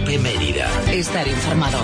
COPE Mérida. Estar informado.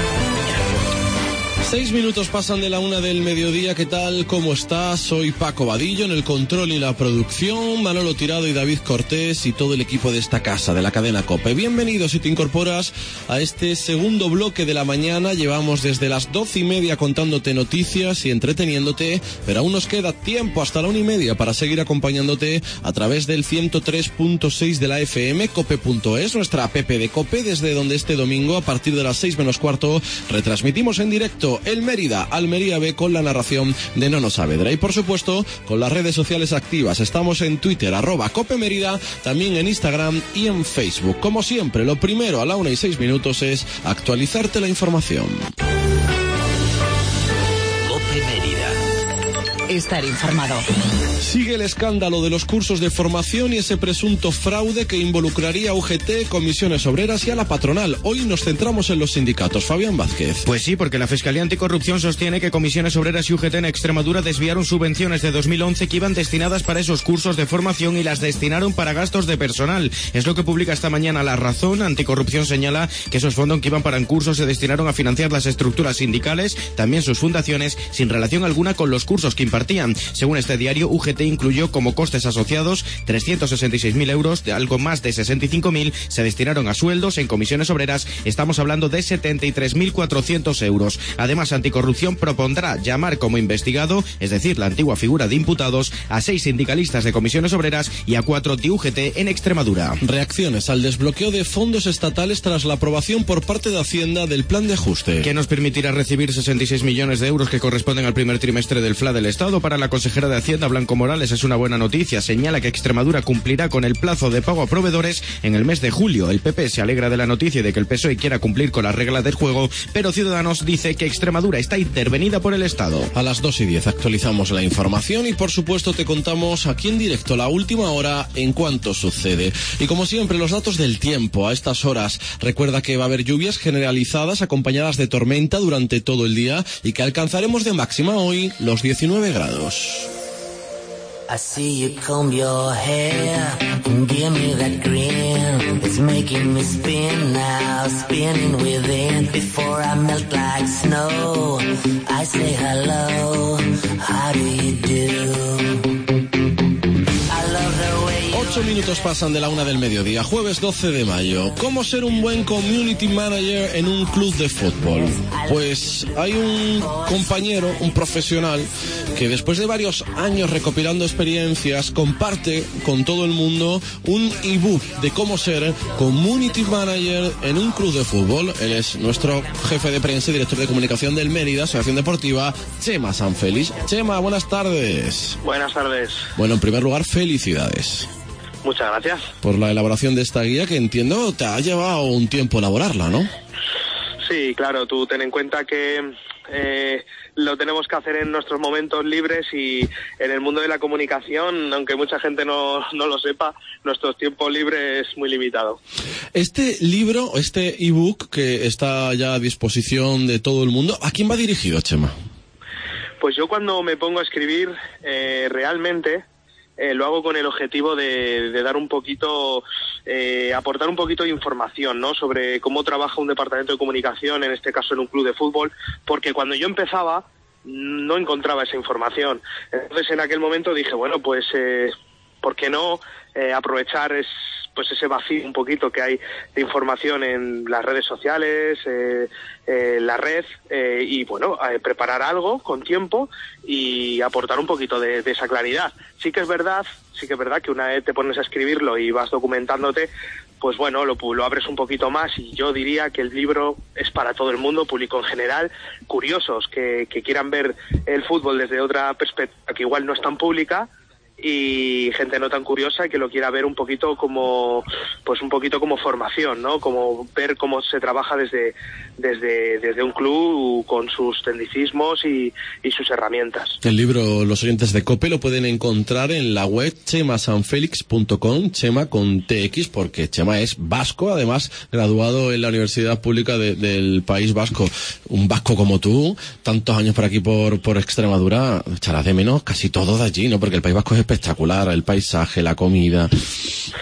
6 minutos pasan de la 1 del mediodía. ¿Qué tal? ¿Cómo estás? Soy Paco Vadillo en el control y la producción, Manolo Tirado y David Cortés y todo el equipo de esta casa, de la cadena COPE. Bienvenido si te incorporas a este segundo bloque de la mañana. Llevamos desde las 12:30 contándote noticias y entreteniéndote, pero aún nos queda tiempo hasta la 1:30 para seguir acompañándote a través del 103.6 de la FM, cope.es, nuestra app de COPE, desde donde este domingo a partir de las 6 menos cuarto retransmitimos en directo el Mérida, Almería B, con la narración de Nono Saavedra. Y por supuesto, con las redes sociales activas. Estamos en Twitter, @COPEMérida, también en Instagram y en Facebook. Como siempre, lo primero a la 1:06 es actualizarte la información. COPE Mérida. Estar informado. Sigue el escándalo de los cursos de formación y ese presunto fraude que involucraría a UGT, comisiones obreras y a la patronal. Hoy nos centramos en los sindicatos. Fabián Vázquez. Pues sí, porque la Fiscalía Anticorrupción sostiene que comisiones obreras y UGT en Extremadura desviaron subvenciones de 2011 que iban destinadas para esos cursos de formación y las destinaron para gastos de personal. Es lo que publica esta mañana La Razón. Anticorrupción señala que esos fondos que iban para en cursos se destinaron a financiar las estructuras sindicales, también sus fundaciones, sin relación alguna con los cursos que impartían. Según este diario, UGT incluyó como costes asociados 366.000 euros, de algo más de 65.000 se destinaron a sueldos. En comisiones obreras estamos hablando de 73.400 euros. Además, Anticorrupción propondrá llamar como investigado, es decir, la antigua figura de imputados, a 6 sindicalistas de comisiones obreras y a 4 de UGT en Extremadura. Reacciones al desbloqueo de fondos estatales tras la aprobación por parte de Hacienda del plan de ajuste. Que nos permitirá recibir 66 millones de euros que corresponden al primer trimestre del FLA del Estado. Para la consejera de Hacienda, Blanco Morales, es una buena noticia. Señala que Extremadura cumplirá con el plazo de pago a proveedores en el mes de julio. El PP se alegra de la noticia y de que el PSOE quiera cumplir con las reglas del juego, pero Ciudadanos dice que Extremadura está intervenida por el Estado. A las 2:10 actualizamos la información y por supuesto te contamos aquí en directo la última hora en cuanto sucede. Y como siempre, los datos del tiempo a estas horas. Recuerda que va a haber lluvias generalizadas acompañadas de tormenta durante todo el día y que alcanzaremos de máxima hoy los 19 grados. I see you comb your hair and give me that grin. It's making me spin now, spinning within. Before I melt like snow, I say hello, how do you do? 8 minutos pasan de la 1 del mediodía, jueves 12 de mayo. ¿Cómo ser un buen community manager en un club de fútbol? Pues hay un compañero, un profesional, que después de varios años recopilando experiencias, comparte con todo el mundo un ebook de cómo ser community manager en un club de fútbol. Él es nuestro jefe de prensa y director de comunicación del Mérida, Asociación Deportiva, Chema Sanfélix. Chema, buenas tardes. Buenas tardes. Bueno, en primer lugar, felicidades. Muchas gracias. Por la elaboración de esta guía, que entiendo te ha llevado un tiempo elaborarla, ¿no? Sí, claro, tú ten en cuenta que lo tenemos que hacer en nuestros momentos libres y en el mundo de la comunicación, aunque mucha gente no lo sepa, nuestro tiempo libre es muy limitado. Este libro, este ebook que está ya a disposición de todo el mundo, ¿a quién va dirigido, Chema? Pues yo cuando me pongo a escribir, realmente lo hago con el objetivo de dar un poquito, aportar un poquito de información, ¿no?, sobre cómo trabaja un departamento de comunicación, en este caso en un club de fútbol, porque cuando yo empezaba no encontraba esa información. Entonces en aquel momento dije, bueno, pues ¿por qué no aprovechar ese vacío un poquito que hay de información en las redes sociales, la red, y bueno, preparar algo con tiempo y aportar un poquito de esa claridad. Sí que es verdad que una vez te pones a escribirlo y vas documentándote, pues bueno, lo abres un poquito más, y yo diría que el libro es para todo el mundo, público en general, curiosos que quieran ver el fútbol desde otra perspectiva que igual no es tan pública, y gente no tan curiosa que lo quiera ver un poquito como formación, ¿no? Como ver cómo se trabaja desde un club con sus tecnicismos y sus herramientas. El libro, los oyentes de COPE lo pueden encontrar en la web chemasanfelix.com, Chema con TX, porque Chema es vasco, además graduado en la Universidad Pública del País Vasco. Un vasco como tú, tantos años por aquí por Extremadura, echarás de menos casi todo de allí, ¿no? Porque el País Vasco es espectacular, el paisaje, la comida.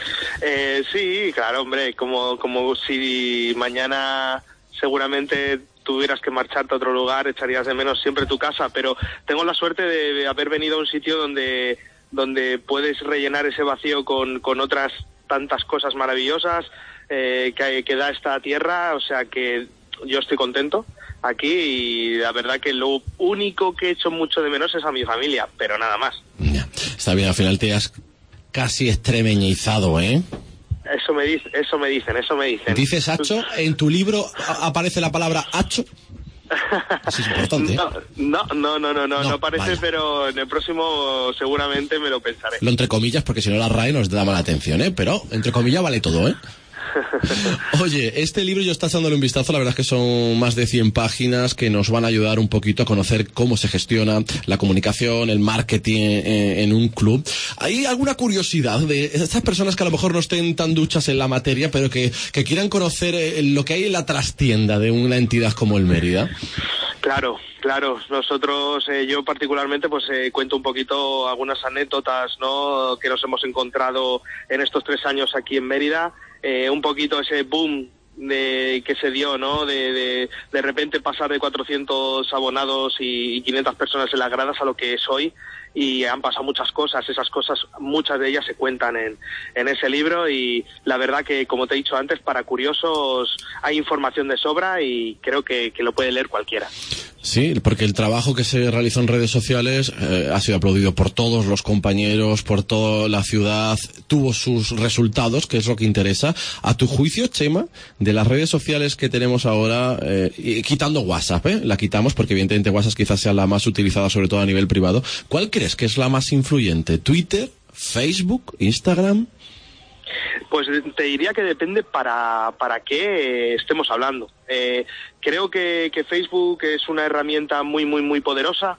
Sí, claro, hombre, como si mañana seguramente tuvieras que marcharte a otro lugar, echarías de menos siempre tu casa, pero tengo la suerte de haber venido a un sitio donde puedes rellenar ese vacío con otras tantas cosas maravillosas que da esta tierra, o sea que yo estoy contento aquí y la verdad que lo único que he hecho mucho de menos es a mi familia, pero nada más. Ya, está bien, al final te has casi extremeñizado, ¿eh? Eso me dicen. ¿Dices hacho? ¿En tu libro aparece la palabra hacho? Eso es importante. No aparece, vaya. pero en el próximo seguramente me lo pensaré. Lo entre comillas, porque si no la RAE nos da mala atención, ¿eh? Pero entre comillas vale todo, ¿eh? Oye, este libro yo está echándole un vistazo, la verdad es que son más de 100 páginas que nos van a ayudar un poquito a conocer cómo se gestiona la comunicación, el marketing en un club. ¿Hay alguna curiosidad de estas personas que a lo mejor no estén tan duchas en la materia, pero que quieran conocer lo que hay en la trastienda de una entidad como el Mérida? Claro, nosotros, yo particularmente, pues cuento un poquito algunas anécdotas, ¿no?, que nos hemos encontrado en estos 3 años aquí en Mérida, un poquito ese boom que se dio, ¿no?, de repente pasar de 400 abonados y 500 personas en las gradas a lo que es hoy, y han pasado muchas cosas, esas cosas, muchas de ellas se cuentan en ese libro, y la verdad que, como te he dicho antes, para curiosos hay información de sobra y creo que lo puede leer cualquiera. Sí, porque el trabajo que se realizó en redes sociales ha sido aplaudido por todos los compañeros, por toda la ciudad, tuvo sus resultados, que es lo que interesa. A tu juicio, Chema, de las redes sociales que tenemos ahora, quitando WhatsApp, la quitamos porque evidentemente WhatsApp quizás sea la más utilizada, sobre todo a nivel privado, ¿cuál crees que es la más influyente? ¿Twitter, Facebook, Instagram? Pues te diría que depende para qué estemos hablando. Creo que Facebook es una herramienta muy, muy, muy poderosa,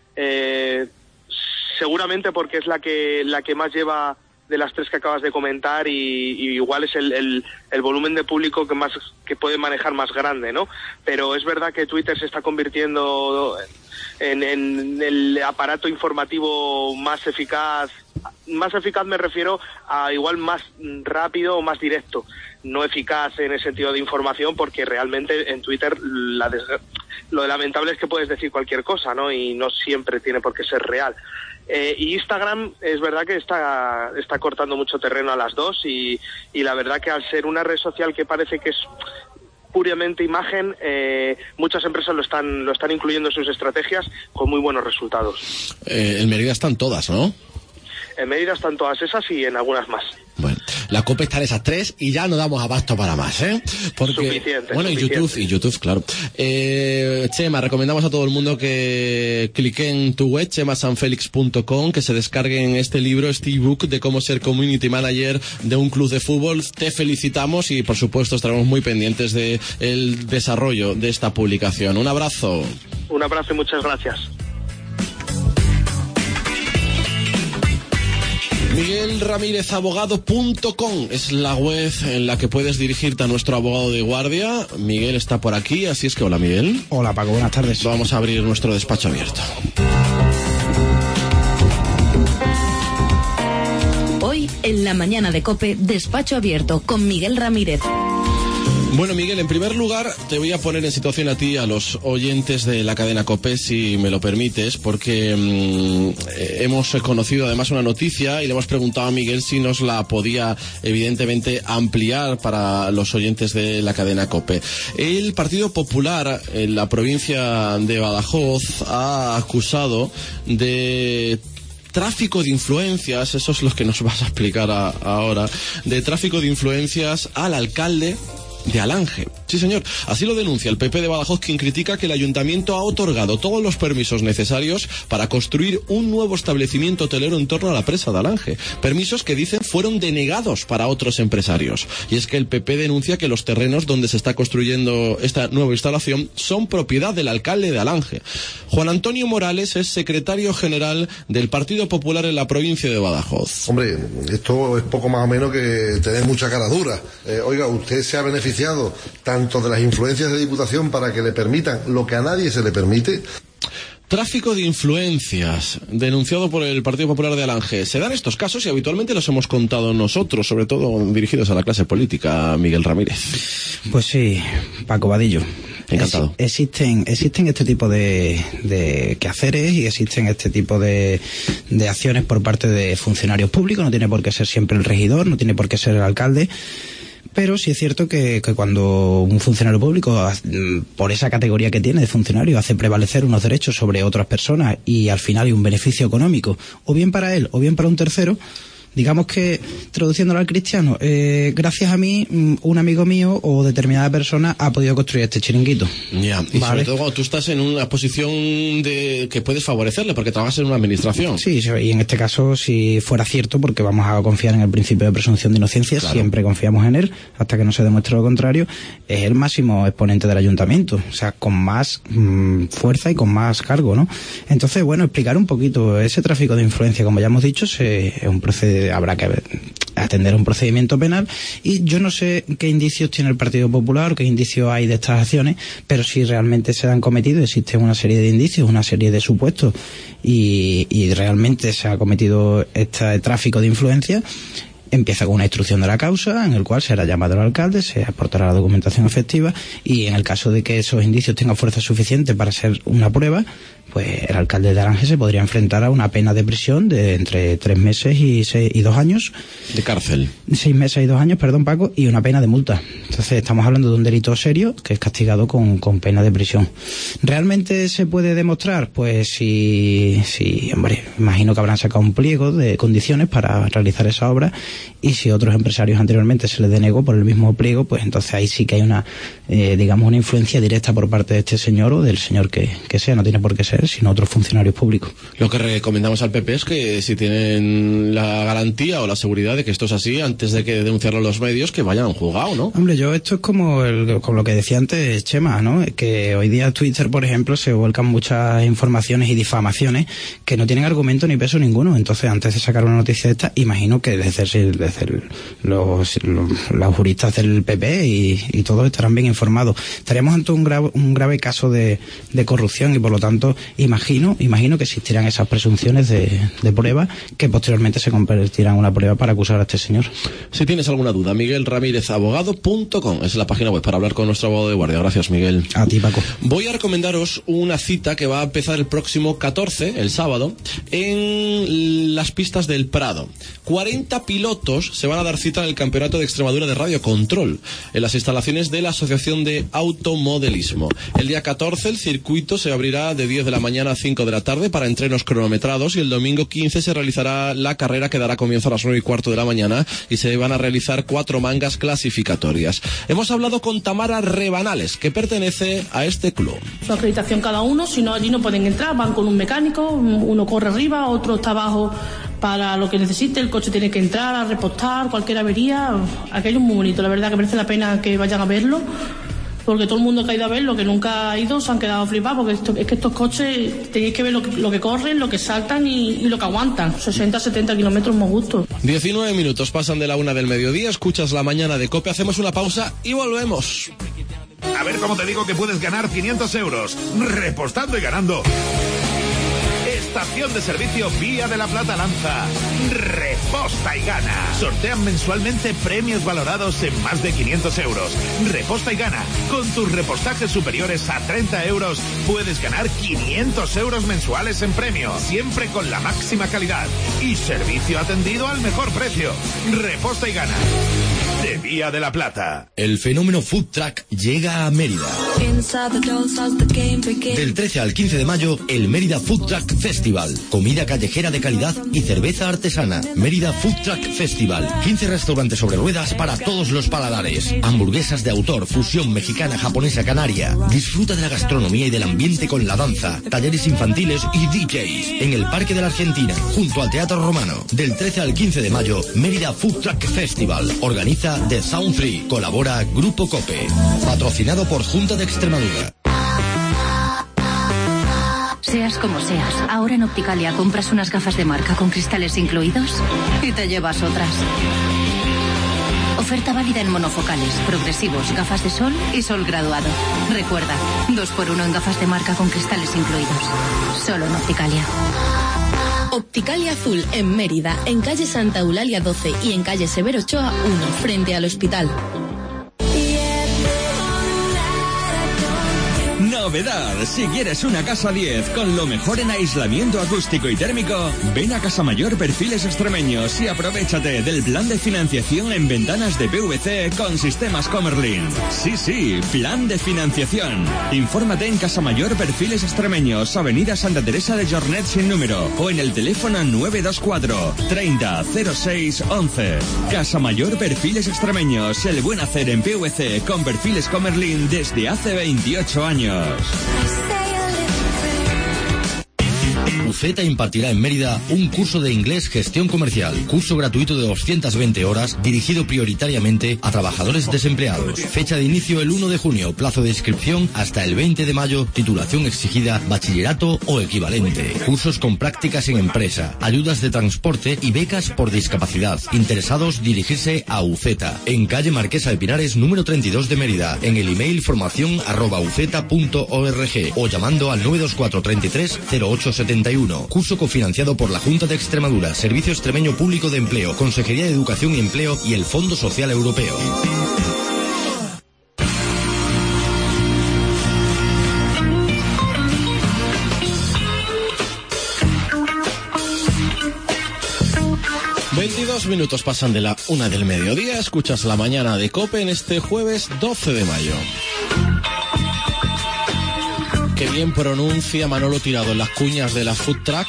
seguramente porque es la que más lleva de las 3 que acabas de comentar, y igual es el volumen de público que puede manejar más grande, ¿no? Pero es verdad que Twitter se está convirtiendo en el aparato informativo más eficaz. Más eficaz me refiero a igual más rápido o más directo, no eficaz en el sentido de información, porque realmente en Twitter lo lamentable es que puedes decir cualquier cosa, ¿no?, y no siempre tiene por qué ser real. Y Instagram es verdad que está cortando mucho terreno a las dos, y la verdad que al ser una red social que parece que es puramente imagen, muchas empresas lo están incluyendo en sus estrategias con muy buenos resultados. En Mérida están todas, ¿no? En Mérida están todas esas y en algunas más. Bueno, la COPE está en esas 3 y ya no damos abasto para más, ¿eh? Porque, suficiente. Y YouTube, claro. Chema, recomendamos a todo el mundo que clique en tu web, chemasanfelix.com, que se descarguen este libro, este ebook de cómo ser community manager de un club de fútbol. Te felicitamos y, por supuesto, estaremos muy pendientes de el desarrollo de esta publicación. Un abrazo. Un abrazo y muchas gracias. MiguelRamírezAbogado.com es la web en la que puedes dirigirte a nuestro abogado de guardia. Miguel está por aquí, así es que hola, Miguel. Hola, Paco, buenas tardes. Vamos a abrir nuestro despacho abierto. Hoy, en la mañana de COPE, despacho abierto con Miguel Ramírez. Bueno, Miguel, en primer lugar te voy a poner en situación a ti, a los oyentes de la cadena COPE, si me lo permites, porque hemos conocido además una noticia y le hemos preguntado a Miguel si nos la podía evidentemente ampliar para los oyentes de la cadena COPE. El Partido Popular en la provincia de Badajoz ha acusado de tráfico de influencias, eso es lo que nos vas a explicar ahora, de tráfico de influencias al alcalde de Alange. Sí, señor. Así lo denuncia el PP de Badajoz, quien critica que el ayuntamiento ha otorgado todos los permisos necesarios para construir un nuevo establecimiento hotelero en torno a la presa de Alange. Permisos que dicen fueron denegados para otros empresarios. Y es que el PP denuncia que los terrenos donde se está construyendo esta nueva instalación son propiedad del alcalde de Alange. Juan Antonio Morales es secretario general del Partido Popular en la provincia de Badajoz. Hombre, esto es poco más o menos que tener mucha cara dura. Oiga, usted se ha beneficiado tanto de las influencias de Diputación para que le permitan lo que a nadie se le permite. Tráfico de influencias, denunciado por el Partido Popular de Alange. Se dan estos casos y habitualmente los hemos contado nosotros, sobre todo dirigidos a la clase política, Miguel Ramírez. Pues sí, Paco Vadillo. Encantado. Existen este tipo de quehaceres y existen este tipo de acciones por parte de funcionarios públicos. No tiene por qué ser siempre el regidor, no tiene por qué ser el alcalde. Pero sí es cierto que cuando un funcionario público, por esa categoría que tiene de funcionario, hace prevalecer unos derechos sobre otras personas y al final hay un beneficio económico, o bien para él o bien para un tercero, digamos que, traduciéndolo al cristiano, gracias a mí, un amigo mío o determinada persona ha podido construir este chiringuito. Ya, y ¿vale? Sobre todo cuando tú estás en una posición de que puedes favorecerle, porque trabajas en una administración. Sí, y en este caso, si fuera cierto, porque vamos a confiar en el principio de presunción de inocencia, claro. Siempre confiamos en él, hasta que no se demuestre lo contrario, es el máximo exponente del ayuntamiento, o sea, con más fuerza y con más cargo, ¿no? Entonces, bueno, explicar un poquito, ese tráfico de influencia, como ya hemos dicho, es un procedimiento. Habrá que atender un procedimiento penal y yo no sé qué indicios tiene el Partido Popular o qué indicios hay de estas acciones, pero si realmente se han cometido, existe una serie de indicios, una serie de supuestos y realmente se ha cometido este tráfico de influencia. Empieza con una instrucción de la causa, en el cual será llamado el alcalde, se aportará la documentación efectiva y en el caso de que esos indicios tengan fuerza suficiente para ser una prueba, pues el alcalde de Alange se podría enfrentar a una pena de prisión de entre 3 meses y 2 años. De cárcel. 6 meses y 2 años, perdón, Paco, y una pena de multa. Entonces estamos hablando de un delito serio que es castigado con pena de prisión. ¿Realmente se puede demostrar? Pues sí, hombre, imagino que habrán sacado un pliego de condiciones para realizar esa obra y si otros empresarios anteriormente se les denegó por el mismo pliego, pues entonces ahí sí que hay una, digamos, una influencia directa por parte de este señor o del señor que sea, no tiene por qué ser, sino otros funcionarios públicos. Lo que recomendamos al PP es que si tienen la garantía o la seguridad de que esto es así, antes de que denunciarlo a los medios, que vayan a un juzgado, ¿no? Hombre, esto es como lo que decía antes Chema, ¿no? Que hoy día Twitter, por ejemplo, se vuelcan muchas informaciones y difamaciones que no tienen argumento ni peso ninguno. Entonces, antes de sacar una noticia de esta, imagino que desde los juristas del PP y todos estarán bien informados. Estaríamos ante un grave caso de corrupción y, por lo tanto, imagino que existirán esas presunciones de prueba que posteriormente se convertirán en una prueba para acusar a este señor. Si tienes alguna duda, miguelramirezabogado.com es la página web para hablar con nuestro abogado de guardia. Gracias, Miguel. A ti, Paco. Voy a recomendaros una cita que va a empezar el próximo 14, el sábado, en las pistas del Prado. 40 pilotos se van a dar cita en el Campeonato de Extremadura de Radio Control, en las instalaciones de la Asociación de Automodelismo. El día 14 el circuito se abrirá de 10 de la mañana a 5 de la tarde para entrenos cronometrados y el domingo 15 se realizará la carrera que dará comienzo a las 9:15 de la mañana y se van a realizar 4 mangas clasificatorias. Hemos hablado con Tamara Rebanales, que pertenece a este club. Su acreditación cada uno, si no allí no pueden entrar, van con un mecánico, uno corre arriba, otro está abajo para lo que necesite, el coche tiene que entrar a repostar, cualquier avería, aquello es muy bonito, la verdad que merece la pena que vayan a verlo. Porque todo el mundo que ha ido a verlo, que nunca ha ido, se han quedado flipados, porque es que estos coches tenéis que ver lo que corren, lo que saltan y lo que aguantan. 60, 70 kilómetros más gusto. 19 minutos pasan de la 1 del mediodía, escuchas La Mañana de COPE, hacemos una pausa y volvemos. A ver cómo te digo que puedes ganar 500 euros, repostando y ganando. Estación de servicio Vía de la Plata lanza Reposta y Gana. Sortean mensualmente premios valorados en más de 500 euros. Reposta y Gana. Con tus repostajes superiores a 30 euros puedes ganar 500 euros mensuales en premio. Siempre con la máxima calidad. Y servicio atendido al mejor precio. Reposta y Gana. De Vía de la Plata. El fenómeno Food Truck llega a Mérida. Del 13 al 15 de mayo, el Mérida Food Truck Festival. Comida callejera de calidad y cerveza artesana. Mérida Food Truck Festival. 15 restaurantes sobre ruedas para todos los paladares. Hamburguesas de autor, fusión mexicana, japonesa, canaria. Disfruta de la gastronomía y del ambiente con la danza, talleres infantiles y DJs. En el Parque de la Argentina, junto al Teatro Romano. Del 13 al 15 de mayo, Mérida Food Truck Festival. Organiza The Sound Free. Colabora Grupo COPE. Patrocinado por Junta de Extremadura. Seas como seas, ahora en Opticalia compras unas gafas de marca con cristales incluidos y te llevas otras. Oferta válida en monofocales, progresivos, gafas de sol y sol graduado. Recuerda, 2x1 en gafas de marca con cristales incluidos. Solo en Opticalia. Opticalia Azul en Mérida, en calle Santa Eulalia 12 y en calle Severo Ochoa 1, frente al hospital. Novedad, si quieres una casa 10 con lo mejor en aislamiento acústico y térmico, ven a Casa Mayor Perfiles Extremeños y aprovéchate del plan de financiación en ventanas de PVC con sistemas Comerlin. Sí, plan de financiación. Infórmate en Casa Mayor Perfiles Extremeños, Avenida Santa Teresa de Jornet sin número, o en el teléfono 924 30 06 11. Casa Mayor Perfiles Extremeños, el buen hacer en PVC con perfiles Comerlin desde hace 28 años. UCETA impartirá en Mérida un curso de inglés gestión comercial, curso gratuito de 220 horas dirigido prioritariamente a trabajadores desempleados. Fecha de inicio el 1 de junio, plazo de inscripción hasta el 20 de mayo, titulación exigida bachillerato o equivalente. Cursos con prácticas en empresa, ayudas de transporte y becas por discapacidad. Interesados dirigirse a UCETA, en calle Marquesa de Pinares número 32 de Mérida, en el email formacion@uceta.org o llamando al 924 33 0871. Curso cofinanciado por la Junta de Extremadura, Servicio Extremeño Público de Empleo, Consejería de Educación y Empleo y el Fondo Social Europeo. Minutos pasan de la 1 del mediodía. Escuchas La Mañana de COPE en este jueves 12 de mayo. Qué bien pronuncia Manolo Tirado en las cuñas de la Food Truck.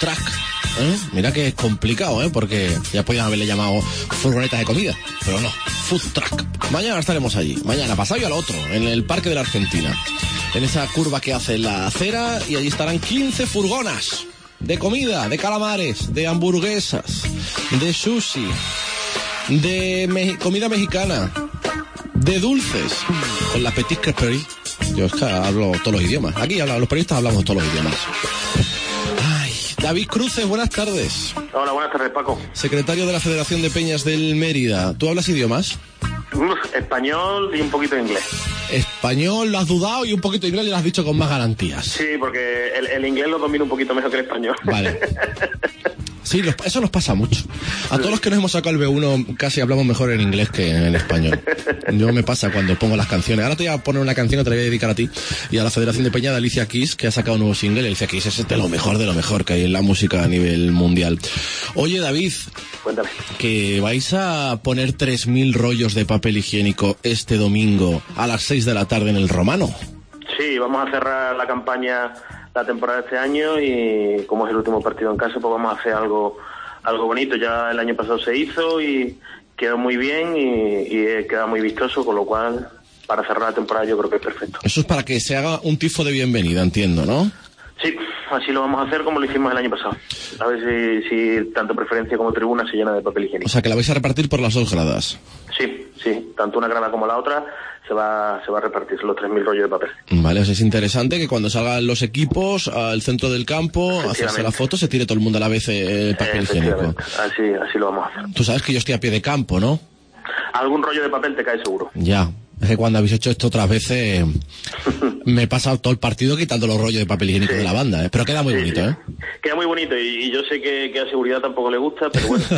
Mira que es complicado, porque ya podían haberle llamado furgonetas de comida, pero no, Food Truck. Mañana estaremos allí, mañana, pasado y al otro, en el Parque de la Argentina, en esa curva que hace la acera, y allí estarán 15 furgonas de comida, de calamares, de hamburguesas, de sushi, de comida mexicana, de dulces, con la Petit Creperie. Yo es que hablo todos los idiomas. Aquí los periodistas hablamos todos los idiomas. Ay, David Cruces, buenas tardes. Hola, buenas tardes, Paco. Secretario de la Federación de Peñas del Mérida. ¿Tú hablas idiomas? Español y un poquito de inglés. Español, lo has dudado, y un poquito de inglés lo has dicho con más garantías. Sí, porque el inglés lo domino un poquito mejor que el español. Vale. Sí, eso nos pasa mucho. A todos los que nos hemos sacado el B1 casi hablamos mejor en inglés que en español. Yo me pasa cuando pongo las canciones. Ahora te voy a poner una canción que te la voy a dedicar a ti y a la Federación de Peña de Alicia Keys, que ha sacado un nuevo single. Alicia Keys es de lo mejor que hay en la música a nivel mundial. Oye, David, cuéntame. Que vais a poner 3.000 rollos de papel higiénico este domingo a las 6 de la tarde en el Romano. Sí, vamos a cerrar la campaña, la temporada de este año, y como es el último partido en casa, pues vamos a hacer algo bonito. Ya el año pasado se hizo y quedó muy bien y queda muy vistoso, con lo cual para cerrar la temporada yo creo que es perfecto. Eso es para que se haga un tifo de bienvenida, entiendo, ¿no? Sí, así lo vamos a hacer como lo hicimos el año pasado. A ver si tanto preferencia como tribuna se llena de papel higiénico. O sea, que la vais a repartir por las dos gradas. Sí, tanto una grada como la otra se va a repartir los 3.000 rollos de papel. Vale, o sea, es interesante que cuando salgan los equipos al centro del campo, hacerse la foto, se tire todo el mundo a la vez el papel higiénico. Así lo vamos a hacer. Tú sabes que yo estoy a pie de campo, ¿no? Algún rollo de papel te cae seguro. Ya. Es que cuando habéis hecho esto otras veces me he pasado todo el partido quitando los rollos de papel higiénico de la banda, pero queda muy bonito, ¿eh? Queda muy bonito, y yo sé que a seguridad tampoco le gusta, pero bueno,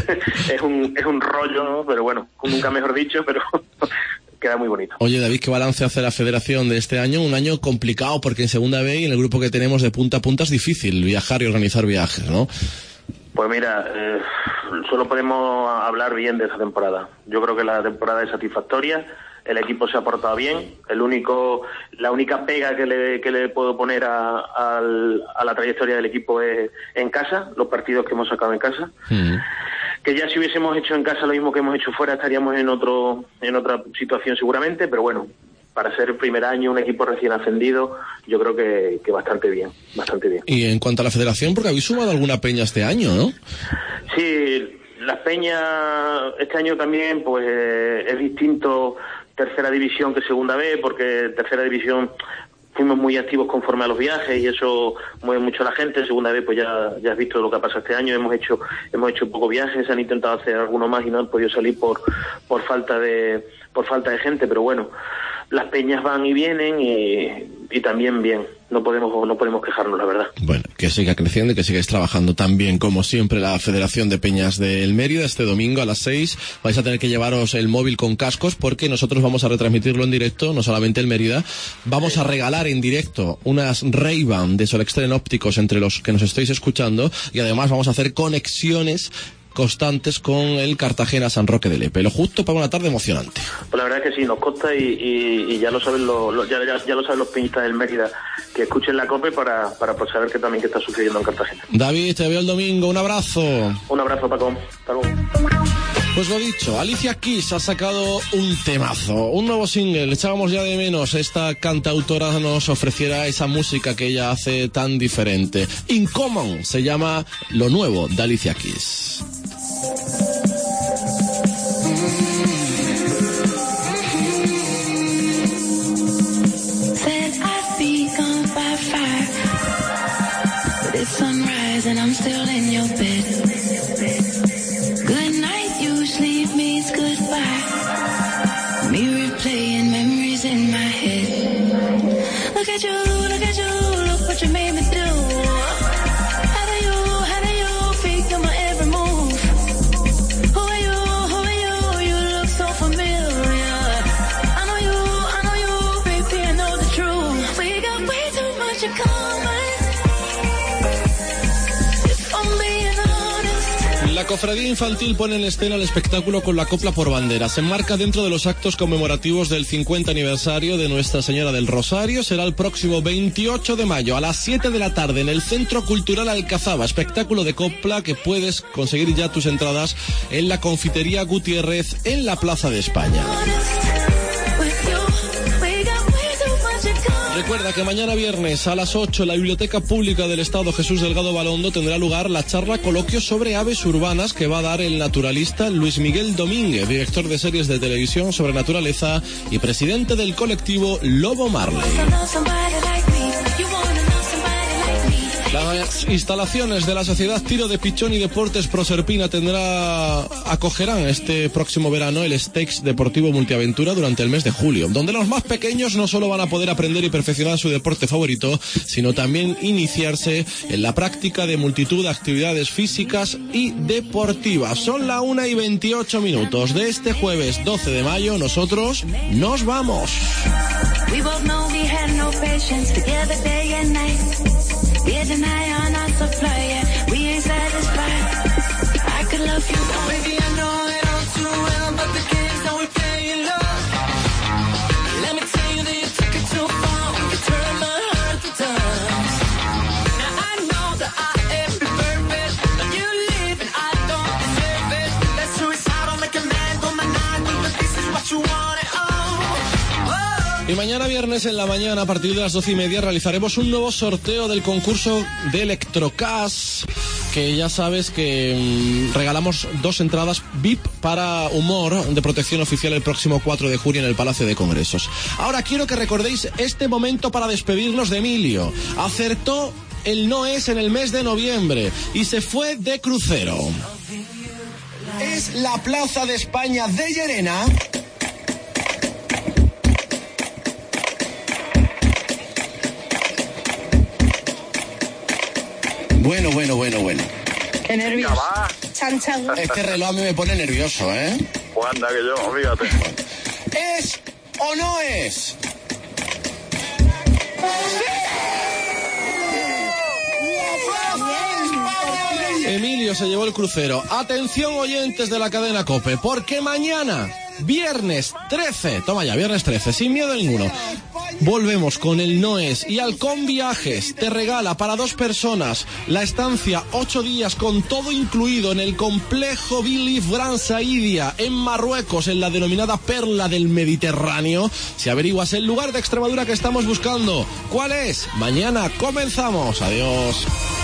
es un rollo, ¿no? Pero bueno, nunca mejor dicho, pero queda muy bonito. Oye, David, ¿qué balance hace la Federación de este año? Un año complicado, porque en Segunda B y en el grupo que tenemos de punta a punta es difícil viajar y organizar viajes, ¿no? Pues mira, solo podemos hablar bien de esa temporada. Yo creo que la temporada es satisfactoria. El equipo se ha portado bien. La única pega que le puedo poner a la trayectoria del equipo es en casa, los partidos que hemos sacado en casa. Que ya si hubiésemos hecho en casa lo mismo que hemos hecho fuera, estaríamos en otra situación seguramente, pero bueno, para ser el primer año, un equipo recién ascendido, yo creo que bastante bien. Y en cuanto a la Federación, porque habéis sumado alguna peña este año, ¿no? Sí, las peñas este año también, pues es distinto Tercera División que Segunda B, porque Tercera División fuimos muy activos conforme a los viajes y eso mueve mucho a la gente. Segunda vez, pues ya has visto lo que ha pasado este año. Hemos hecho pocos viajes, se han intentado hacer algunos más y no han podido salir por falta de gente, pero bueno, las peñas van y vienen y también bien. No podemos quejarnos, la verdad. Bueno, que siga creciendo y que sigáis trabajando también, como siempre, la Federación de Peñas del Mérida. Este domingo a las 6 vais a tener que llevaros el móvil con cascos porque nosotros vamos a retransmitirlo en directo, no solamente el Mérida. Vamos a regalar en directo unas Ray-Ban de Solextren ópticos entre los que nos estáis escuchando y además vamos a hacer conexiones constantes con el Cartagena San Roque de Lepe, lo justo para una tarde emocionante. Pues la verdad es que sí, nos consta y ya lo saben ya lo saben los peñistas del Mérida, que escuchen la COPE para pues saber que también qué está sucediendo en Cartagena. David, te veo el domingo, un abrazo. Un abrazo, Paco. Hasta luego. Pues lo dicho, Alicia Keys ha sacado un temazo, un nuevo single. Echábamos ya de menos esta cantautora nos ofreciera esa música que ella hace tan diferente. In Common se llama lo nuevo de Alicia Keys. Said I'd be gone by 5, but it's sunrise and I'm still in your bed. Good night usually means goodbye. Me replaying memories in my head. Look at you, look what you made me do. How do you figure my every move? Who are you, you look so familiar. I know you, baby, I know the truth. We got way too much in common, if I'm being honest. La Cofradía Infantil pone en escena el espectáculo con la copla por bandera. Se enmarca dentro de los actos conmemorativos del 50 aniversario de Nuestra Señora del Rosario. Será el próximo 28 de mayo a las 7 de la tarde en el Centro Cultural Alcazaba. Espectáculo de copla que puedes conseguir ya tus entradas en la Confitería Gutiérrez en la Plaza de España. Recuerda que mañana viernes a las 8 en la Biblioteca Pública del Estado Jesús Delgado Balondo tendrá lugar la charla coloquio sobre aves urbanas que va a dar el naturalista Luis Miguel Domínguez, director de series de televisión sobre naturaleza y presidente del colectivo Lobo Marley. Las instalaciones de la Sociedad Tiro de Pichón y Deportes Proserpina acogerán este próximo verano el Stakes Deportivo Multiaventura durante el mes de julio, donde los más pequeños no solo van a poder aprender y perfeccionar su deporte favorito, sino también iniciarse en la práctica de multitud de actividades físicas y deportivas. Son la 1:28 de este jueves 12 de mayo. Nosotros nos vamos. We both know we had no patience together day and night. We're the night on our supply, yeah. We ain't satisfied. I could love you more. Baby, I know it all too well, but the games that we play in love. Let me tell you that you took it too far. You turned my heart to dust. Now I know that I am perfect, but you live and I don't deserve it. That's suicidal, make a man go maniacal, but this is what you wanted, oh. Y mañana viernes en la mañana a partir de las 12:30 realizaremos un nuevo sorteo del concurso de Electrocast, que ya sabes que regalamos 2 entradas VIP para Humor de protección oficial el próximo 4 de junio en el Palacio de Congresos. Ahora quiero que recordéis este momento para despedirnos de Emilio. Acertó el no es en el mes de noviembre y se fue de crucero. Es la Plaza de España de Llerena. Bueno. Qué nervios. Chan, chan. Este reloj a mí me pone nervioso, ¿eh? Pues anda que yo, fíjate. ¿Es o no es? Emilio se llevó el crucero. Atención oyentes de la cadena COPE, porque mañana, viernes 13, toma ya, viernes 13, sin miedo ninguno, volvemos con el No Es y Halcón Viajes te regala para 2 personas la estancia 8 días con todo incluido en el complejo Bilif Gran Saidia en Marruecos, en la denominada Perla del Mediterráneo. Si averiguas el lugar de Extremadura que estamos buscando, ¿cuál es? Mañana comenzamos. Adiós.